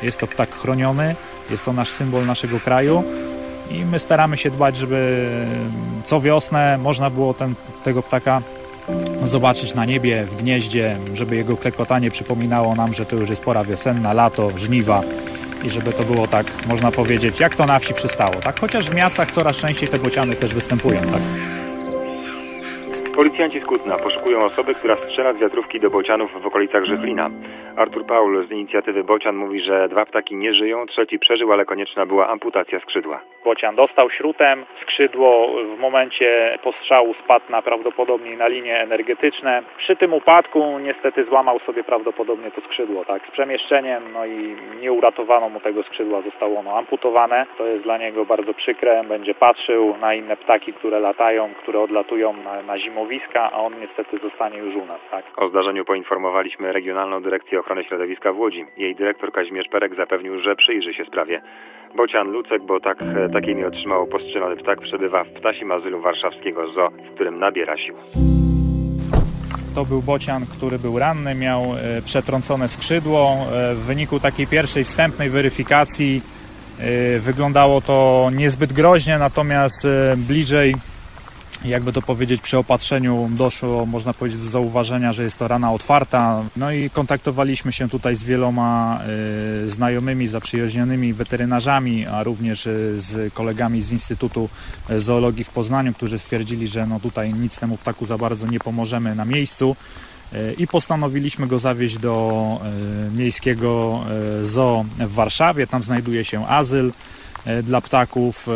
jest to ptak chroniony, jest to nasz symbol naszego kraju i my staramy się dbać, żeby co wiosnę można było tego ptaka zobaczyć na niebie, w gnieździe, żeby jego klekotanie przypominało nam, że to już jest pora wiosenna, lato, żniwa i żeby to było tak, można powiedzieć, jak to na wsi przystało, tak? Chociaż w miastach coraz częściej te bociany też występują, tak? Policjanci z Kutna poszukują osoby, która strzela z wiatrówki do bocianów w okolicach Żychlina. Artur Paul z inicjatywy Bocian mówi, że 2 ptaki nie żyją, 3 przeżył, ale konieczna była amputacja skrzydła. Bocian dostał śrutem, skrzydło w momencie postrzału spadł prawdopodobnie na linie energetyczne. Przy tym upadku niestety złamał sobie prawdopodobnie to skrzydło, tak, z przemieszczeniem, no i nie uratowano mu tego skrzydła, zostało ono amputowane. To jest dla niego bardzo przykre, będzie patrzył na inne ptaki, które latają, które odlatują na zimowiska, a on niestety zostanie już u nas, tak. O zdarzeniu poinformowaliśmy Regionalną Dyrekcję Ochrony Środowiska w Łodzi. Jej dyrektor Kazimierz Perek zapewnił, że przyjrzy się sprawie. Bocian Lucek, bo takie imię otrzymał postrzelony ptak, przebywa w ptasim azylu warszawskiego zoo, w którym nabiera sił. To był bocian, który był ranny, miał przetrącone skrzydło. W wyniku takiej pierwszej wstępnej weryfikacji wyglądało to niezbyt groźnie, natomiast bliżej, jakby to powiedzieć, przy opatrzeniu doszło, można powiedzieć, do zauważenia, że jest to rana otwarta. No i kontaktowaliśmy się tutaj z wieloma znajomymi, zaprzyjaźnionymi weterynarzami, a również z kolegami z Instytutu Zoologii w Poznaniu, którzy stwierdzili, że no tutaj nic temu ptaku za bardzo nie pomożemy na miejscu i postanowiliśmy go zawieźć do miejskiego zoo w Warszawie. Tam znajduje się azyl dla ptaków.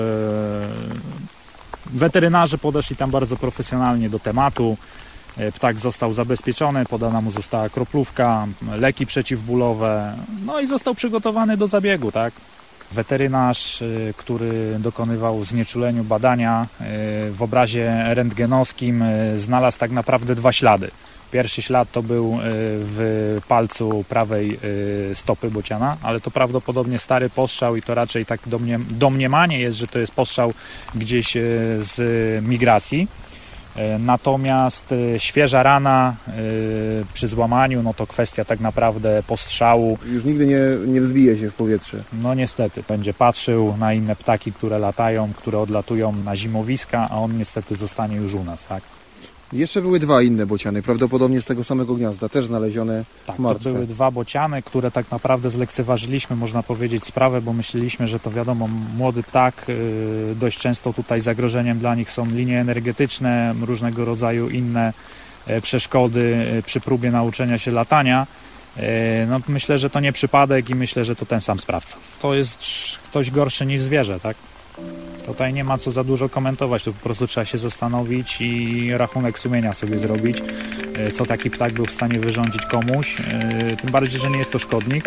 Weterynarze podeszli tam bardzo profesjonalnie do tematu. Ptak został zabezpieczony, podana mu została kroplówka, leki przeciwbólowe, no i został przygotowany do zabiegu, tak? Weterynarz, który dokonywał znieczuleniu badania w obrazie rentgenowskim, znalazł tak naprawdę 2 ślady. Pierwszy ślad to był w palcu prawej stopy bociana, ale to prawdopodobnie stary postrzał i to raczej tak domniemanie jest, że to jest postrzał gdzieś z migracji. Natomiast świeża rana przy złamaniu, no to kwestia tak naprawdę postrzału. Już nigdy nie wzbije się w powietrze. No niestety, będzie patrzył na inne ptaki, które latają, które odlatują na zimowiska, a on niestety zostanie już u nas, tak? Jeszcze były 2 inne bociany, prawdopodobnie z tego samego gniazda, też znalezione martwe. To były 2 bociany, które tak naprawdę zlekceważyliśmy, można powiedzieć, sprawę, bo myśleliśmy, że to wiadomo, młody ptak, dość często tutaj zagrożeniem dla nich są linie energetyczne, różnego rodzaju inne przeszkody przy próbie nauczenia się latania. No, myślę, że to nie przypadek i myślę, że to ten sam sprawca. To jest ktoś gorszy niż zwierzę, tak? Tutaj nie ma co za dużo komentować, to po prostu trzeba się zastanowić i rachunek sumienia sobie zrobić, co taki ptak był w stanie wyrządzić komuś, tym bardziej, że nie jest to szkodnik.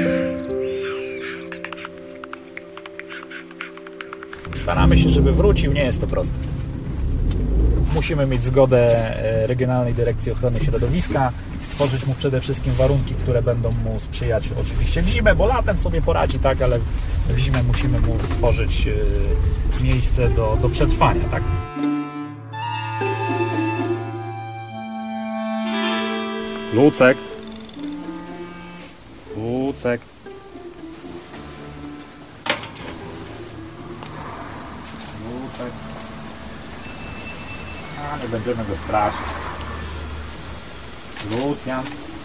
Staramy się, żeby wrócił, nie jest to proste. Musimy mieć zgodę Regionalnej Dyrekcji Ochrony Środowiska, stworzyć mu przede wszystkim warunki, które będą mu sprzyjać oczywiście w zimę, bo latem sobie poradzi, tak, ale w zimę musimy mu stworzyć miejsce do przetrwania, tak. Lucek. Lucek. Lucek. A nie będziemy go straszyć. Lucjan.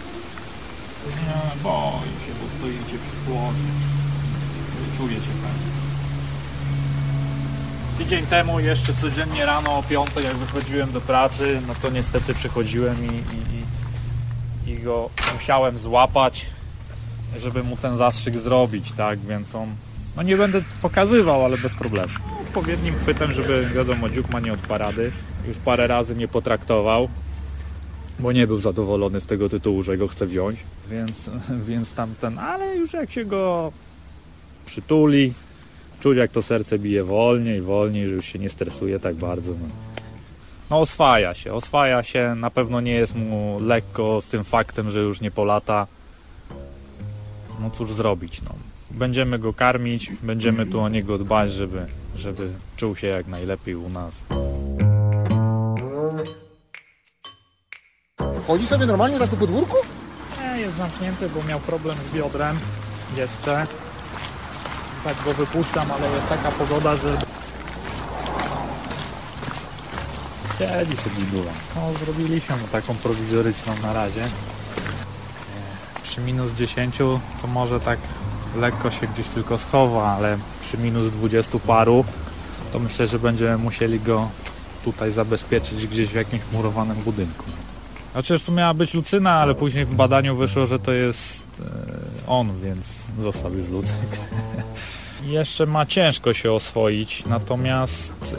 Nie, boję się, bo stoicie przy płocie. Czuję cię pewnie. Tydzień temu jeszcze codziennie rano o 5, jak wychodziłem do pracy, no to niestety przychodziłem i go musiałem złapać, żeby mu ten zastrzyk zrobić, tak, więc on, no nie będę pokazywał, ale bez problemu. Odpowiednim chwytem, żeby, wiadomo, dziób ma nie od parady. Już parę razy mnie potraktował, bo nie był zadowolony z tego tytułu, że go chce wziąć, więc tamten, ale już jak się go przytuli, czuć jak to serce bije wolniej, że już się nie stresuje tak bardzo. No oswaja się, na pewno nie jest mu lekko z tym faktem, że już nie polata. No cóż zrobić, no. Będziemy go karmić, będziemy tu o niego dbać, żeby czuł się jak najlepiej u nas. Chodzi sobie normalnie tak po podwórku? Nie, jest zamknięty, bo miał problem z biodrem. jeszcze. Tak go wypuszczam, ale jest taka pogoda, że siedzi sobie dużo. No, zrobiliśmy taką prowizoryczną na razie. Przy minus 10 to może tak lekko się gdzieś tylko schowa, ale przy minus 20 paru to myślę, że będziemy musieli go tutaj zabezpieczyć gdzieś w jakimś murowanym budynku. Znaczy, już tu miała być Lucyna, ale później w badaniu wyszło, że to jest on, więc został już Lucek. Jeszcze ma ciężko się oswoić, natomiast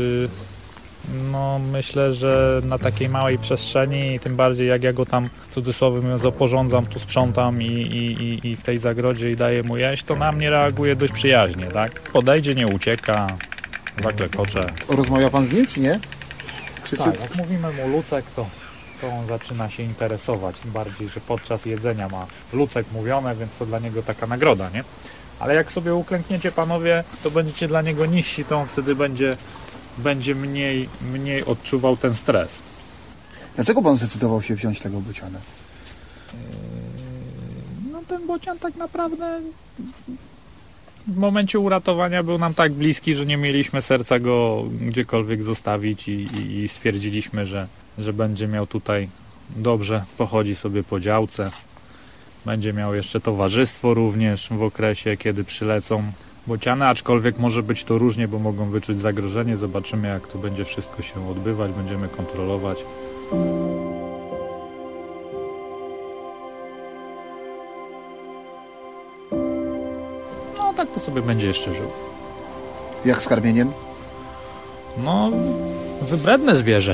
no myślę, że na takiej małej przestrzeni, tym bardziej jak ja go tam w cudzysłowie mówiąc oporządzam, tu sprzątam i w tej zagrodzie i daję mu jeść, to na mnie reaguje dość przyjaźnie, tak? Podejdzie, nie ucieka, zaklekocze. Rozmawia pan z nim, czy nie? Tak, jak mówimy mu Lucek, to on zaczyna się interesować, tym bardziej, że podczas jedzenia ma Lucek mówione, więc to dla niego taka nagroda, nie? Ale jak sobie uklękniecie panowie, to będziecie dla niego niżsi, to on wtedy będzie mniej odczuwał ten stres. Dlaczego pan zdecydował się wziąć tego bociana? No ten bocian tak naprawdę w momencie uratowania był nam tak bliski, że nie mieliśmy serca go gdziekolwiek zostawić i stwierdziliśmy, że będzie miał tutaj dobrze, pochodzi sobie po działce. Będzie miał jeszcze towarzystwo również w okresie, kiedy przylecą bociany, aczkolwiek może być to różnie, bo mogą wyczuć zagrożenie. Zobaczymy, jak to będzie wszystko się odbywać, będziemy kontrolować. No tak to sobie będzie jeszcze żył. Jak z karmieniem? No, wybredne zwierzę.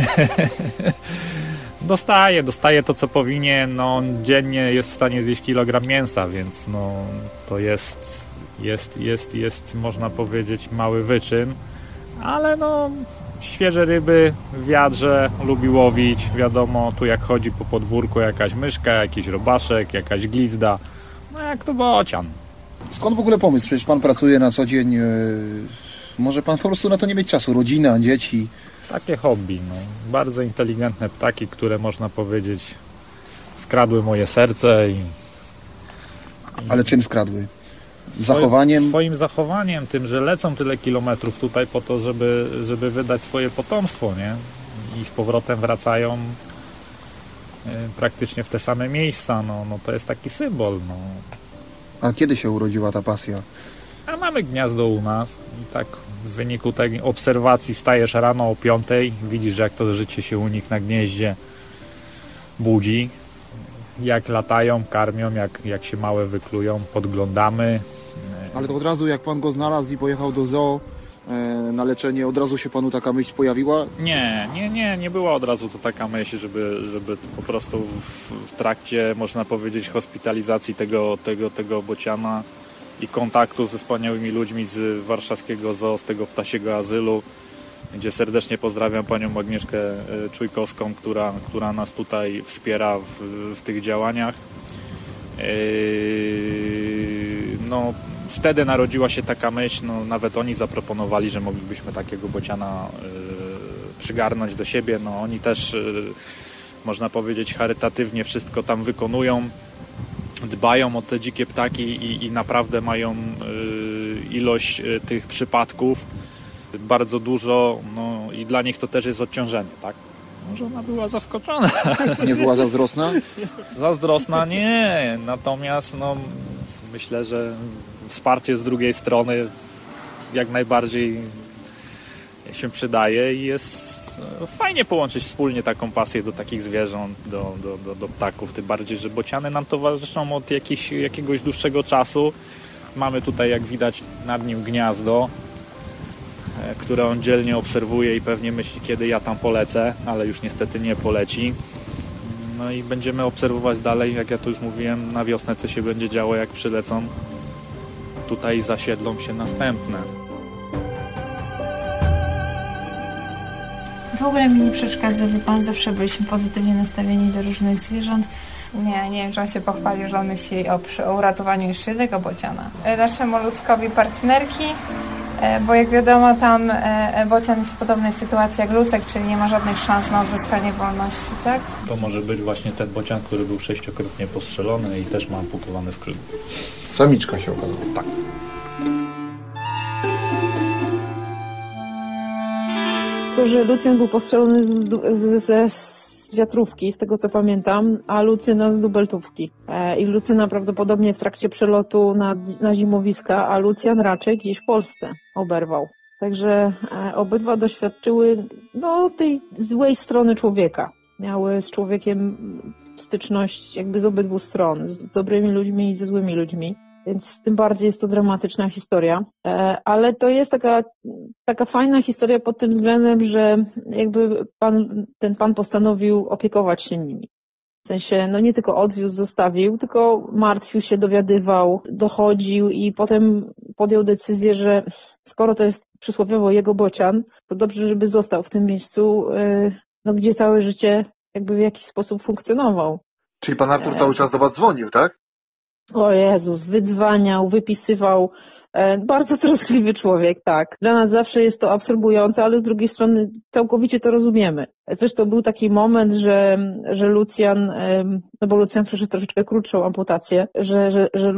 Dostaje to, co powinien. No, on dziennie jest w stanie zjeść kilogram mięsa, więc no, to jest, można powiedzieć, mały wyczyn. Ale no, świeże ryby w wiadrze lubi łowić. Wiadomo, tu jak chodzi po podwórku jakaś myszka, jakiś robaszek, jakaś glizda. No jak to bocian. Skąd w ogóle pomysł? Przecież pan pracuje na co dzień. Może pan po prostu na to nie mieć czasu? Rodzina, dzieci. Takie hobby, no. Bardzo inteligentne ptaki, które można powiedzieć skradły moje serce Ale czym skradły? Zachowaniem? Swoim zachowaniem, tym, że lecą tyle kilometrów tutaj po to, żeby wydać swoje potomstwo, nie? I z powrotem wracają praktycznie w te same miejsca, no to jest taki symbol, no. A kiedy się urodziła ta pasja? A mamy gniazdo u nas i tak w wyniku tej obserwacji stajesz rano o 5, widzisz, jak to życie się u nich na gnieździe budzi, jak latają, karmią, jak się małe wyklują, podglądamy. Ale to od razu jak pan go znalazł i pojechał do zoo na leczenie, od razu się panu taka myśl pojawiła? Nie była od razu to taka myśl, żeby po prostu w trakcie, można powiedzieć, hospitalizacji tego bociana i kontaktu ze wspaniałymi ludźmi z warszawskiego zoo, z tego ptasiego azylu, gdzie serdecznie pozdrawiam panią Agnieszkę Czujkowską, która nas tutaj wspiera w tych działaniach. No, wtedy narodziła się taka myśl, no, nawet oni zaproponowali, że moglibyśmy takiego bociana przygarnąć do siebie. No, oni też, można powiedzieć, charytatywnie wszystko tam wykonują. Dbają o te dzikie ptaki i naprawdę mają ilość tych przypadków bardzo dużo, no i dla nich to też jest odciążenie, tak? Może ona była zaskoczona. Nie była zazdrosna? Zazdrosna nie, natomiast no, myślę, że wsparcie z drugiej strony jak najbardziej się przydaje i jest fajnie połączyć wspólnie taką pasję do takich zwierząt, do ptaków, tym bardziej, że bociany nam towarzyszą od jakiegoś dłuższego czasu. Mamy tutaj, jak widać, nad nim gniazdo, które on dzielnie obserwuje i pewnie myśli, kiedy ja tam polecę, ale już niestety nie poleci. No i będziemy obserwować dalej, jak ja to już mówiłem, na wiosnę, co się będzie działo, jak przylecą. Tutaj zasiedlą się następne. W ogóle mi nie przeszkadza, wie pan, zawsze byliśmy pozytywnie nastawieni do różnych zwierząt. Nie wiem, czy on się pochwalił, że on myśli o uratowaniu jeszcze jednego bociana. Naszemu Luckowi partnerki bo jak wiadomo tam Bocian jest w podobnej sytuacji jak Lucek, czyli nie ma żadnych szans na odzyskanie wolności, tak? To może być właśnie ten Bocian, który był 6-krotnie postrzelony i też ma amputowane skrzydło. Samiczka się okazała. Tak. To, że Lucjan był postrzelony z wiatrówki, z tego co pamiętam, a Lucyna z dubeltówki. I Lucyna prawdopodobnie w trakcie przelotu na zimowiska, a Lucjan raczej gdzieś w Polsce oberwał. Także obydwa doświadczyły tej złej strony człowieka. Miały z człowiekiem styczność jakby z obydwu stron, z dobrymi ludźmi i ze złymi ludźmi. Więc tym bardziej jest to dramatyczna historia. Ale to jest taka fajna historia pod tym względem, że jakby ten pan postanowił opiekować się nimi. W sensie, nie tylko odwiózł, zostawił, tylko martwił się, dowiadywał, dochodził i potem podjął decyzję, że skoro to jest przysłowiowo jego Bocian, to dobrze, żeby został w tym miejscu, gdzie całe życie jakby w jakiś sposób funkcjonował. Czyli pan Artur cały czas do was dzwonił, tak? O Jezus, wydzwaniał, wypisywał. Bardzo troskliwy człowiek, tak. Dla nas zawsze jest to absorbujące, ale z drugiej strony całkowicie to rozumiemy. Zresztą był taki moment, że Lucjan, bo Lucjan przeszedł troszeczkę krótszą amputację, że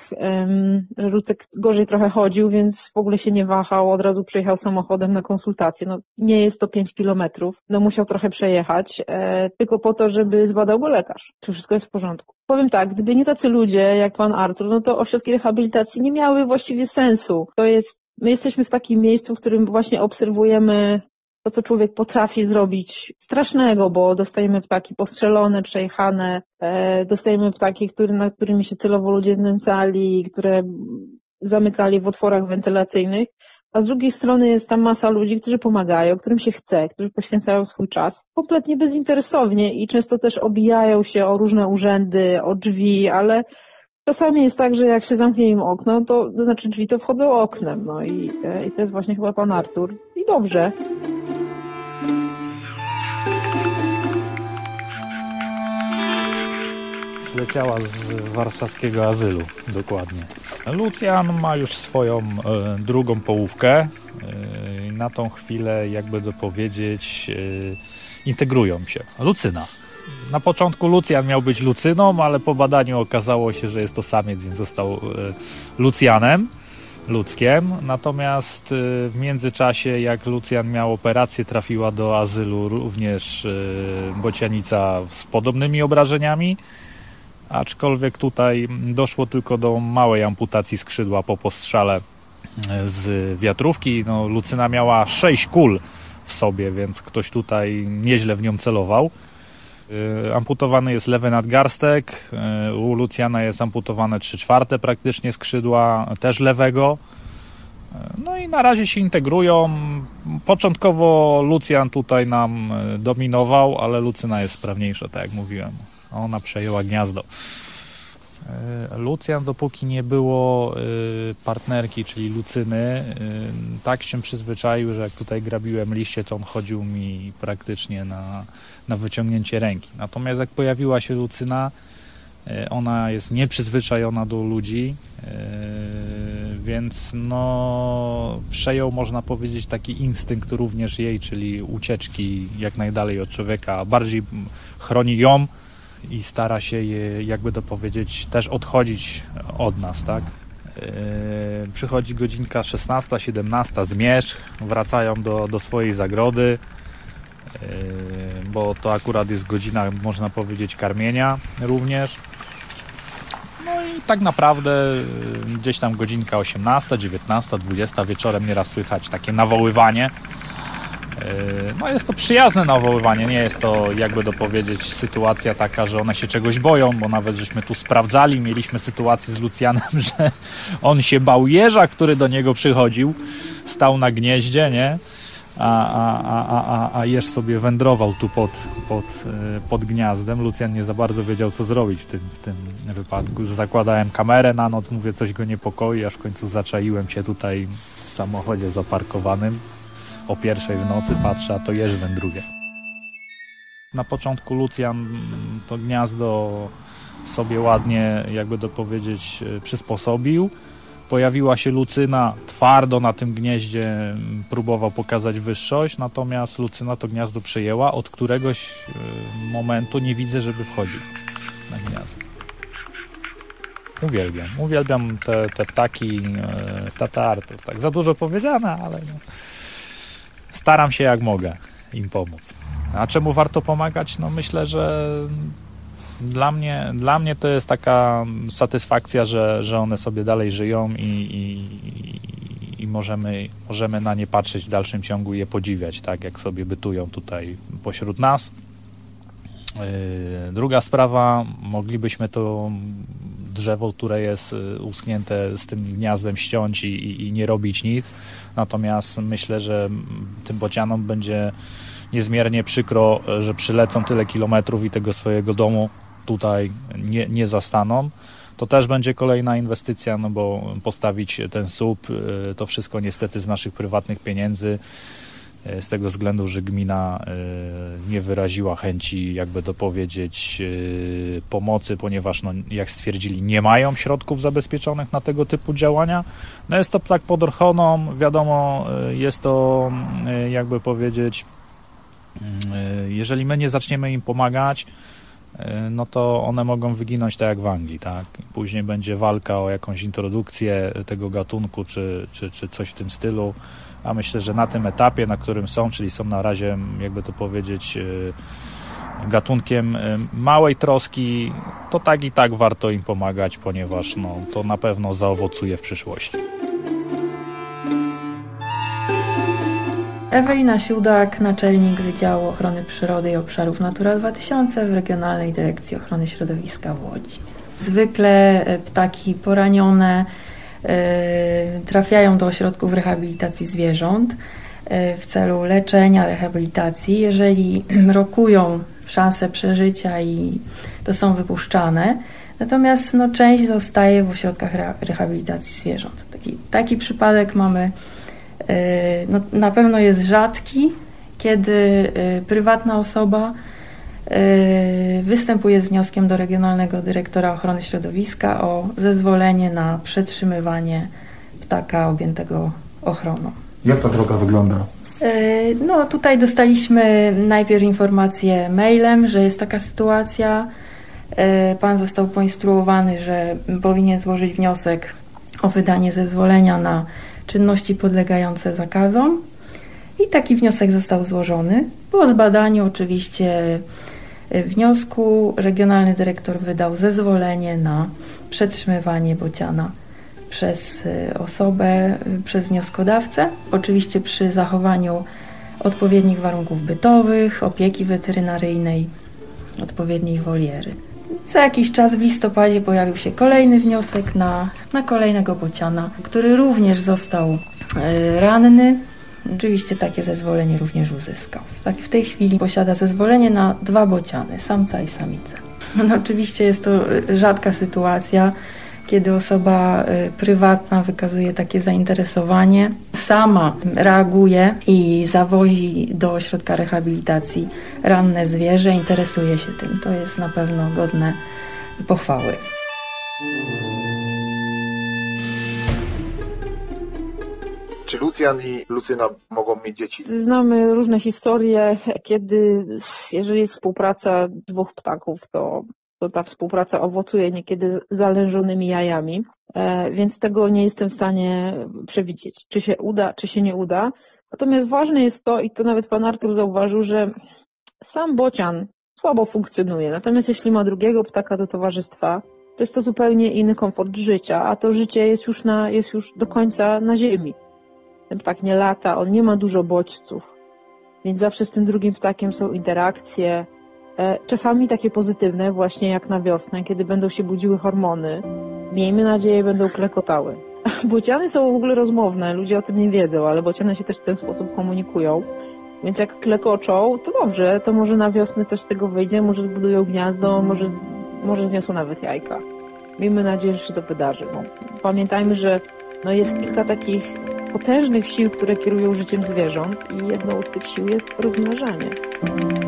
Lucek gorzej trochę chodził, więc w ogóle się nie wahał, od razu przyjechał samochodem na konsultację. Nie jest to 5 kilometrów, musiał trochę przejechać, tylko po to, żeby zbadał go lekarz, czy wszystko jest w porządku. Powiem tak, gdyby nie tacy ludzie jak pan Artur, to ośrodki rehabilitacji nie miały właściwie sensu. My jesteśmy w takim miejscu, w którym właśnie obserwujemy to, co człowiek potrafi zrobić strasznego, bo dostajemy ptaki postrzelone, przejechane, dostajemy ptaki, nad którymi się celowo ludzie znęcali, które zamykali w otworach wentylacyjnych, a z drugiej strony jest tam masa ludzi, którzy pomagają, którym się chce, którzy poświęcają swój czas kompletnie bezinteresownie i często też obijają się o różne urzędy, o drzwi, ale czasami jest tak, że jak się zamknie im okno, to znaczy drzwi to wchodzą oknem, i to jest właśnie chyba pan Artur. I dobrze. Przyleciała z warszawskiego azylu, dokładnie. Lucjan ma już swoją drugą połówkę. Na tą chwilę, jakby to powiedzieć, integrują się. Lucyna. Na początku Lucjan miał być Lucyną, ale po badaniu okazało się, że jest to samiec, więc został Lucjanem, Luckiem. Natomiast w międzyczasie, jak Lucjan miał operację, trafiła do azylu również bocianica z podobnymi obrażeniami. Aczkolwiek tutaj doszło tylko do małej amputacji skrzydła po postrzale z wiatrówki. Lucyna miała 6 kul w sobie, więc ktoś tutaj nieźle w nią celował. Amputowany jest lewy nadgarstek, u Lucjana jest amputowane 3/4 praktycznie skrzydła, też lewego. I na razie się integrują. Początkowo Lucjan tutaj nam dominował, ale Lucyna jest sprawniejsza, tak jak mówiłem. Ona przejęła gniazdo. Lucjan, dopóki nie było partnerki, czyli Lucyny, tak się przyzwyczaił, że jak tutaj grabiłem liście, to on chodził mi praktycznie na wyciągnięcie ręki. Natomiast jak pojawiła się Lucyna, ona jest nieprzyzwyczajona do ludzi, więc przejął, można powiedzieć, taki instynkt również jej, czyli ucieczki jak najdalej od człowieka, bardziej chroni ją i stara się je, jakby to powiedzieć, też odchodzić od nas, tak? Przychodzi godzinka 16, 17, zmierzch, wracają do swojej zagrody, bo to akurat jest godzina, można powiedzieć, karmienia również. I tak naprawdę gdzieś tam godzinka 18, 19, 20 wieczorem nieraz słychać takie nawoływanie. Jest to przyjazne nawoływanie, nie jest to, jakby to powiedzieć, sytuacja taka, że one się czegoś boją, bo nawet żeśmy tu sprawdzali, mieliśmy sytuację z Lucjanem, że on się bał jeża, który do niego przychodził, stał na gnieździe, nie? A jeż sobie wędrował tu pod gniazdem. Lucjan nie za bardzo wiedział, co zrobić w tym wypadku. Zakładałem kamerę na noc, mówię, coś go niepokoi, aż w końcu zaczaiłem się tutaj w samochodzie zaparkowanym. O 1:00 w nocy patrzę, a to jeż wędruje. Na początku Lucjan to gniazdo sobie ładnie, jakby to powiedzieć, przysposobił. Pojawiła się Lucyna, twardo na tym gnieździe próbował pokazać wyższość, natomiast Lucyna to gniazdo przejęła. Od któregoś momentu nie widzę, żeby wchodził na gniazdo. Uwielbiam te ptaki, Tata Artur. Tak za dużo powiedziane, ale no, staram się jak mogę im pomóc. A czemu warto pomagać? No myślę, że dla mnie to jest taka satysfakcja, że one sobie dalej żyją i możemy na nie patrzeć w dalszym ciągu i je podziwiać, tak jak sobie bytują tutaj pośród nas. Druga sprawa, moglibyśmy to drzewo, które jest uschnięte z tym gniazdem ściąć i nie robić nic, natomiast myślę, że tym bocianom będzie niezmiernie przykro, że przylecą tyle kilometrów i tego swojego domu tutaj nie zastaną. To też będzie kolejna inwestycja, no bo postawić ten słup, to wszystko niestety z naszych prywatnych pieniędzy, z tego względu, że gmina nie wyraziła chęci, jakby to powiedzieć, pomocy, ponieważ no, jak stwierdzili, nie mają środków zabezpieczonych na tego typu działania. No jest to tak pod ochroną, wiadomo, jest to, jakby powiedzieć, jeżeli my nie zaczniemy im pomagać, no to one mogą wyginąć tak jak w Anglii, tak? Później będzie walka o jakąś introdukcję tego gatunku, czy coś w tym stylu, a myślę, że na tym etapie, na którym są, czyli są na razie, jakby to powiedzieć, gatunkiem małej troski, to tak i tak warto im pomagać, ponieważ no, to na pewno zaowocuje w przyszłości. Ewelina Siudak, naczelnik Wydziału Ochrony Przyrody i Obszarów Natura 2000 w Regionalnej Dyrekcji Ochrony Środowiska w Łodzi. Zwykle ptaki poranione trafiają do ośrodków rehabilitacji zwierząt w celu leczenia, rehabilitacji. Jeżeli rokują szanse przeżycia i to są wypuszczane, natomiast no, część zostaje w ośrodkach rehabilitacji zwierząt. Taki przypadek mamy. No, na pewno jest rzadki, kiedy prywatna osoba występuje z wnioskiem do Regionalnego Dyrektora Ochrony Środowiska o zezwolenie na przetrzymywanie ptaka objętego ochroną. Jak ta droga wygląda? No, tutaj dostaliśmy najpierw informację mailem, że jest taka sytuacja. Pan został poinstruowany, że powinien złożyć wniosek o wydanie zezwolenia na czynności podlegające zakazom i taki wniosek został złożony. Po zbadaniu oczywiście wniosku regionalny dyrektor wydał zezwolenie na przetrzymywanie bociana przez osobę, przez wnioskodawcę, oczywiście przy zachowaniu odpowiednich warunków bytowych, opieki weterynaryjnej, odpowiedniej woliery. Za jakiś czas w listopadzie pojawił się kolejny wniosek na kolejnego bociana, który również został ranny. Oczywiście takie zezwolenie również uzyskał. Tak, w tej chwili posiada zezwolenie na 2 bociany, samca i samicę. No, oczywiście jest to rzadka sytuacja, kiedy osoba prywatna wykazuje takie zainteresowanie, sama reaguje i zawozi do ośrodka rehabilitacji ranne zwierzę, interesuje się tym. To jest na pewno godne pochwały. Czy Lucjan i Lucyna mogą mieć dzieci? Znamy różne historie, kiedy, jeżeli jest współpraca 2 ptaków, to ta współpraca owocuje niekiedy zalężonymi jajami, więc tego nie jestem w stanie przewidzieć, czy się uda, czy się nie uda. Natomiast ważne jest to, i to nawet pan Artur zauważył, że sam bocian słabo funkcjonuje. Natomiast jeśli ma drugiego ptaka do towarzystwa, to jest to zupełnie inny komfort życia, a to życie jest już do końca na ziemi. Ten ptak nie lata, on nie ma dużo bodźców, więc zawsze z tym drugim ptakiem są interakcje, czasami takie pozytywne, właśnie jak na wiosnę, kiedy będą się budziły hormony. Miejmy nadzieję, będą klekotały. Bociany są w ogóle rozmowne, ludzie o tym nie wiedzą, ale bociany się też w ten sposób komunikują. Więc jak klekoczą, to dobrze, to może na wiosnę coś z tego wyjdzie, może zbudują gniazdo, może zniosą nawet jajka. Miejmy nadzieję, że się to wydarzy. No, pamiętajmy, że jest kilka takich potężnych sił, które kierują życiem zwierząt i jedną z tych sił jest rozmnażanie.